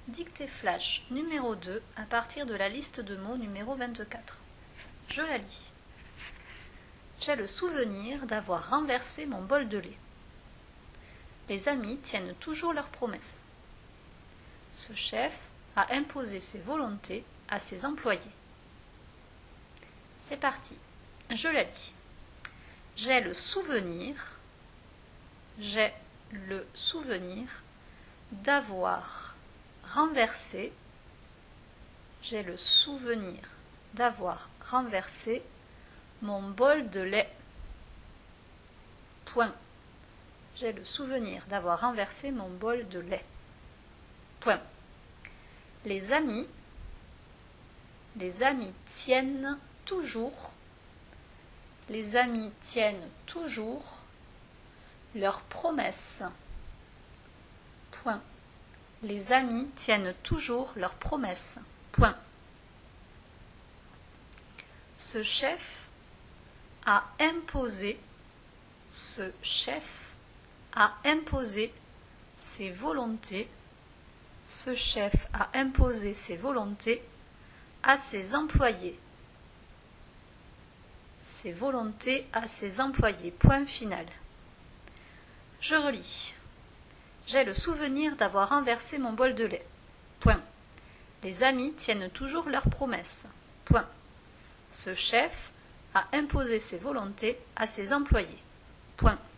Dictée flash numéro 2 à partir de la liste de mots numéro 24. Je la lis. J'ai le souvenir d'avoir renversé mon bol de lait. Les amis tiennent toujours leurs promesses. Ce chef a imposé ses volontés à ses employés. C'est parti, je la lis. J'ai le souvenir d'avoir renversé mon bol de lait. Point. J'ai le souvenir d'avoir renversé mon bol de lait. Point. Les amis tiennent toujours leurs promesses. Point. Les amis tiennent toujours leurs promesses. Point. Ce chef a imposé ses volontés à ses employés. Point final. Je relis. J'ai le souvenir d'avoir renversé mon bol de lait. Point. Les amis tiennent toujours leurs promesses. Point. Ce chef a imposé ses volontés à ses employés. Point.